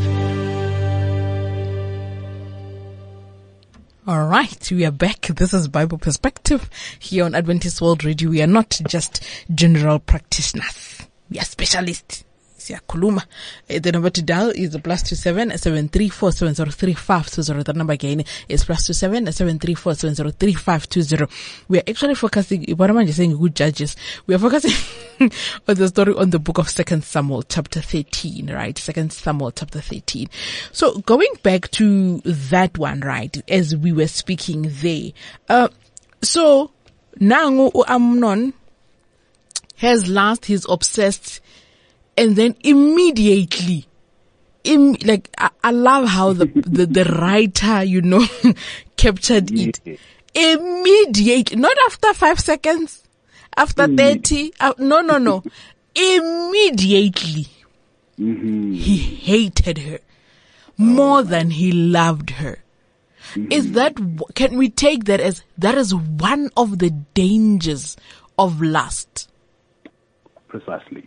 All right, we are back. This is Bible Perspective here on Adventist World Radio. We are not just general practitioners. We are specialists. Siyakhuluma. The number to dial is +27 734 703520. The number again is +27 734 703520. We are actually focusing, what am I just saying, good judges. We are focusing on the story on the book of 2 Samuel chapter 13, right? 2 Samuel chapter 13. So going back to that one, right, as we were speaking there, So, Nangu Amnon has lost, he's obsessed, and then immediately, I love how the writer, captured it. Immediately, not after 5 seconds, after 30, no. Immediately, he hated her more than he loved her. Can we take that as, that is one of the dangers of lust? Precisely.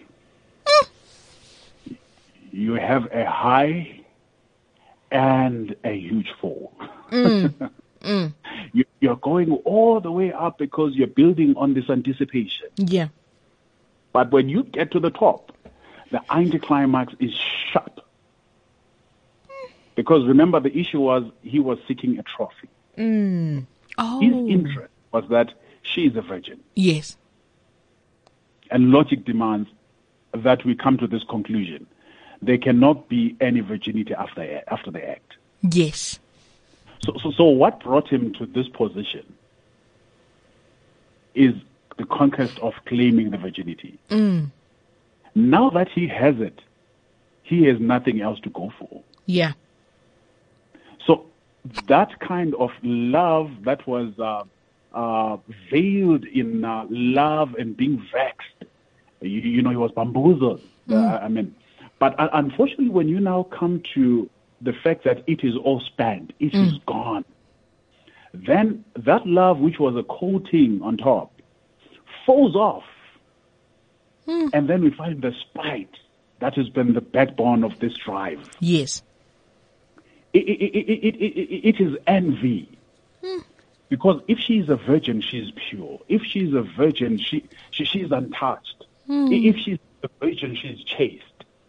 You have a high and a huge fall. You're going all the way up because you're building on this anticipation. Yeah. But when you get to the top, the anticlimax is sharp. Because remember, the issue was he was seeking a trophy. Oh. His interest was that she is a virgin. Yes. And logic demands that we come to this conclusion. There cannot be any virginity after the act. Yes. So what brought him to this position is the conquest of claiming the virginity. Now that he has it, he has nothing else to go for. Yeah. So that kind of love that was veiled in love and being vexed, he was bamboozled. But unfortunately, when you now come to the fact that it is all spent, it is gone, then that love which was a coating on top falls off. And then we find the spite that has been the backbone of this drive. Yes. It is envy. Because if she is a virgin, she is pure. If she is a virgin, she is untouched. If she is a virgin, she is chaste.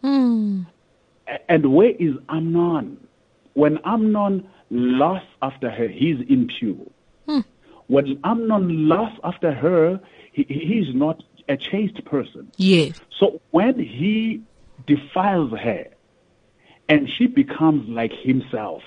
And where is Amnon? When Amnon lusts after her, he is impure. When Amnon lusts after her, he is not a chaste person. Yes. So when he defiles her and she becomes like himself,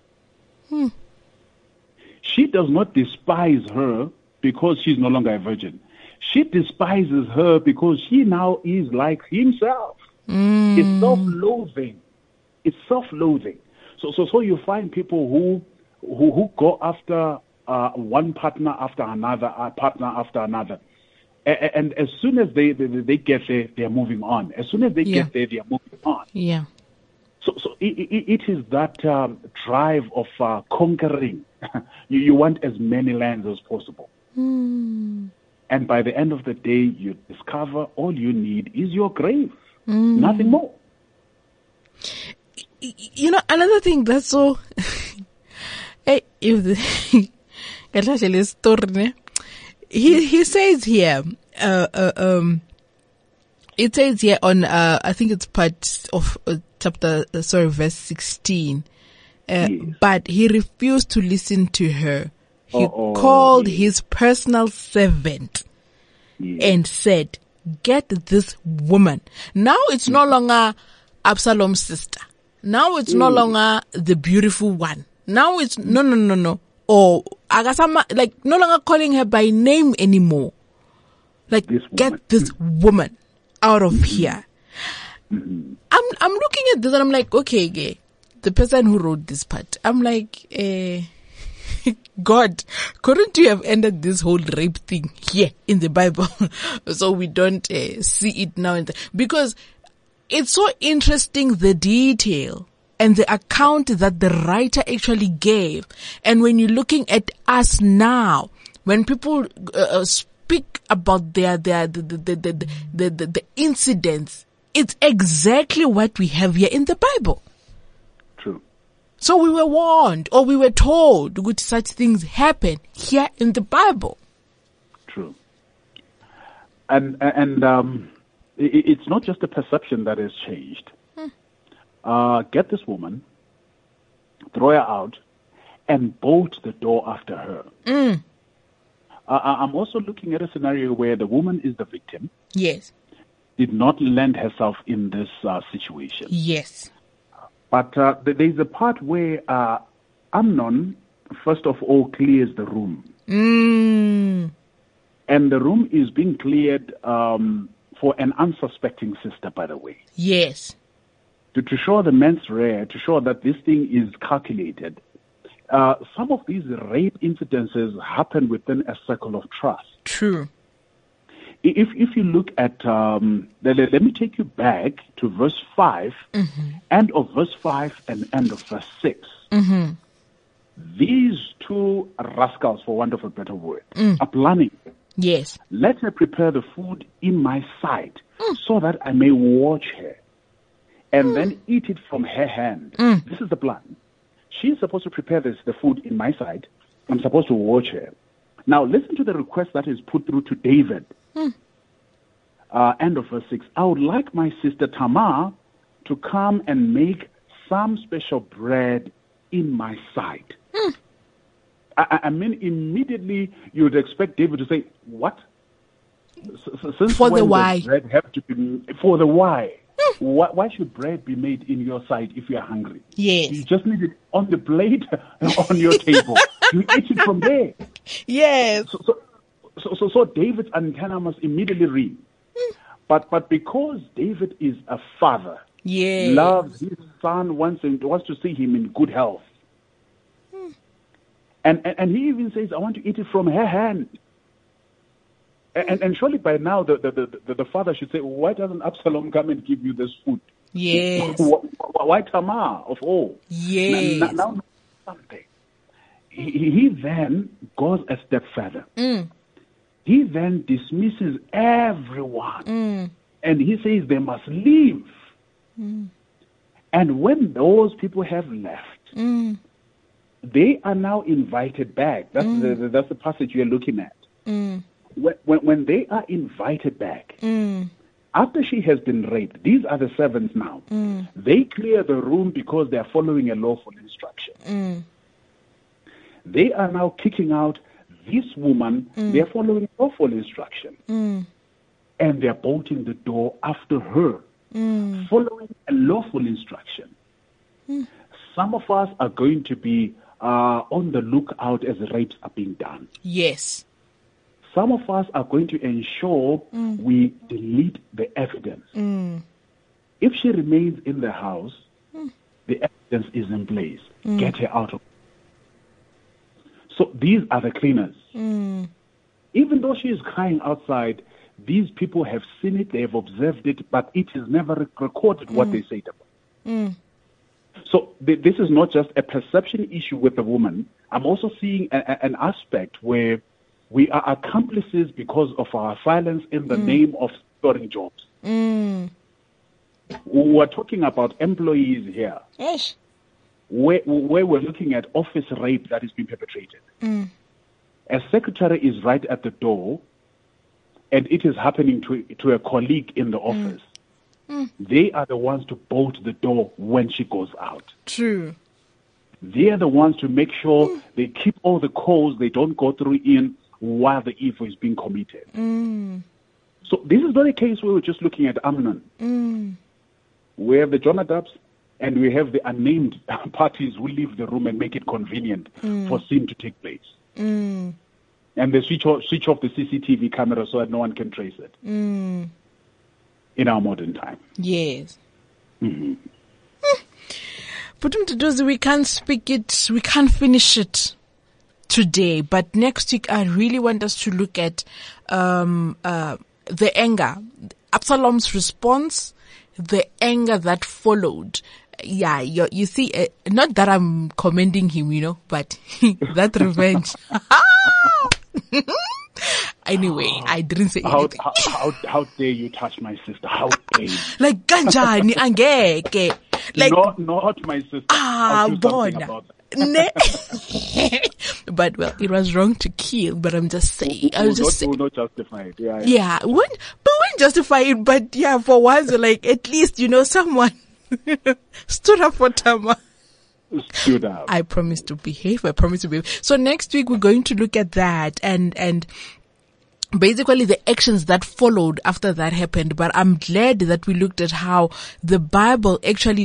she does not despise her because she's no longer a virgin. She despises her because she now is like himself. It's self-loathing. It's self-loathing. So you find people who go after one partner after another, partner after another. And as soon as they get there, they're moving on. As soon as they get there, they're moving on. Yeah. So it is that drive of conquering. You want as many lands as possible. And by the end of the day, you discover all you need is your grave. Nothing more. Another thing that's so... Hey, he says here, it says here on, I think it's part of verse 16, but he refused to listen to her. He called his personal servant and said, get this woman. Now it's no longer Absalom's sister. Now it's no longer the beautiful one. Now it's no. Or Agasama, no longer calling her by name anymore. Get this woman out of here. I'm looking at this and I'm like, okay, the person who wrote this part, I'm like, God, couldn't you have ended this whole rape thing here in the Bible so we don't see it now? Because it's so interesting, the detail and the account that the writer actually gave. And when you're looking at us now, when people speak about the incidents, it's exactly what we have here in the Bible. True. So we were warned, or we were told that such things happen here in the Bible. True. And it's not just the perception that has changed. Get this woman, throw her out, and bolt the door after her. I'm also looking at a scenario where the woman is the victim. Yes. Did not land herself in this situation. Yes. But there's a part where Amnon first of all, clears the room. Mm. And the room is being cleared for an unsuspecting sister, by the way. Yes. To show the mens rea, to show that this thing is calculated. Some of these rape incidences happen within a circle of trust. True. If you look at, let me take you back to verse 5, end of verse 5 and end of verse 6. Mm-hmm. These two rascals, for want of a better word, are planning. Yes. Let her prepare the food in my sight so that I may watch her and then eat it from her hand. This is the plan. She's supposed to prepare the food in my sight. I'm supposed to watch her. Now, listen to the request that is put through to David. End of verse 6. I would like my sister Tamar to come and make some special bread in my sight. I mean, immediately you would expect David to say, what? Since For the when why? does bread have to be for the why? Why should bread be made in your sight if you are hungry? Yes. You just need it on the plate on your table. You eat it from there. Yes. So David's antenna must immediately ring. But because David is a father, Yes. loves his son, wants to see him in good health. And he even says, I want to eat it from her hand. And surely by now the father should say, why doesn't Absalom come and give you this food? Yes. Why Tamar of all? Yes. Now something. He then goes a step further. He then dismisses everyone. And he says they must leave. And when those people have left, they are now invited back. That's the passage you're looking at. When they are invited back, after she has been raped, these are the servants now. They clear the room because they are following a lawful instruction. They are now kicking out this woman. They are following a lawful instruction. And they are bolting the door after her, following a lawful instruction. Some of us are going to be on the lookout as rapes are being done. Yes. Some of us are going to ensure we delete the evidence. If she remains in the house, the evidence is in place. Get her out of. So these are the cleaners. Even though she is crying outside, these people have seen it, they have observed it, but it is never recorded what they said about. So this is not just a perception issue with the woman. I'm also seeing an aspect where we are accomplices because of our silence in the name of securing jobs. We're talking about employees here. Yes. Where we're looking at office rape that is being perpetrated. A secretary is right at the door, and it is happening to a colleague in the office. They are the ones to bolt the door when she goes out. True. They are the ones to make sure they keep all the calls, they don't go through in while the evil is being committed. So this is not a case where we're just looking at Amnon. We have the Jonadabs, and we have the unnamed parties who leave the room and make it convenient for sin to take place. And they switch off the CCTV camera so that no one can trace it. In our modern time. Yes. But we can't speak it, we can't finish it today. But next week, I really want us to look at the anger, Absalom's response, the anger that followed. Yeah, you see, not that I'm commending him, but that revenge. Anyway, I didn't say anything. How dare you touch my sister? How dare you? Like ganjani angeke. Like not my sister. I'll do something about that. But well, it was wrong to kill. But I'm just saying. I was just saying. Not justify it. Yeah. When justify it, but yeah, for once, like at least someone stood up for Tamar. Stood up. I promise to behave. So next week we're going to look at that and basically the actions that followed after that happened. But I'm glad that we looked at how the Bible actually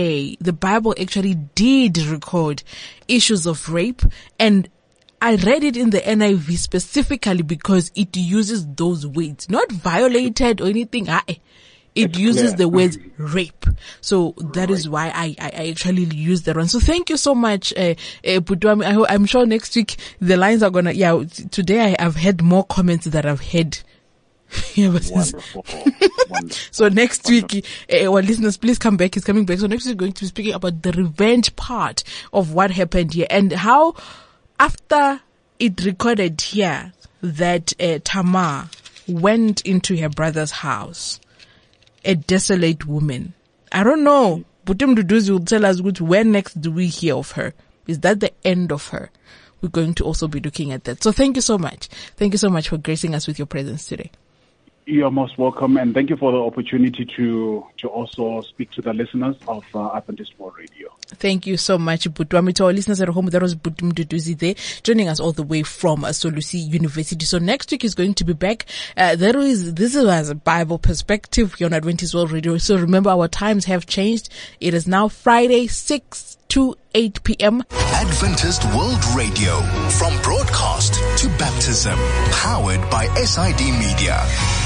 did record issues of rape. And I read it in the NIV specifically because it uses those words, not violated or anything. It uses the words rape. So that is why I actually use that one. So thank you so much, Butwami. I'm sure next week the lines are gonna, today I've had more comments that I've had. Wonderful. So next week, our listeners, please come back. He's coming back. So next week we're going to be speaking about the revenge part of what happened here and how after it recorded here that Tamar went into her brother's house, a desolate woman. I don't know. Butim Duduzi will tell us when next do we hear of her. Is that the end of her? We're going to also be looking at that. So thank you so much. Thank you so much for gracing us with your presence today. You're most welcome, and thank you for the opportunity to also speak to the listeners of Adventist World Radio. Thank you so much, Butwami. To our listeners at home, that was Butim Duduzi there, joining us all the way from Solusi University. So next week is going to be back. This is a Bible perspective here on Adventist World Radio. So remember, our times have changed. It is now Friday, 6 to 8 p.m. Adventist World Radio, from broadcast to baptism, powered by SID Media.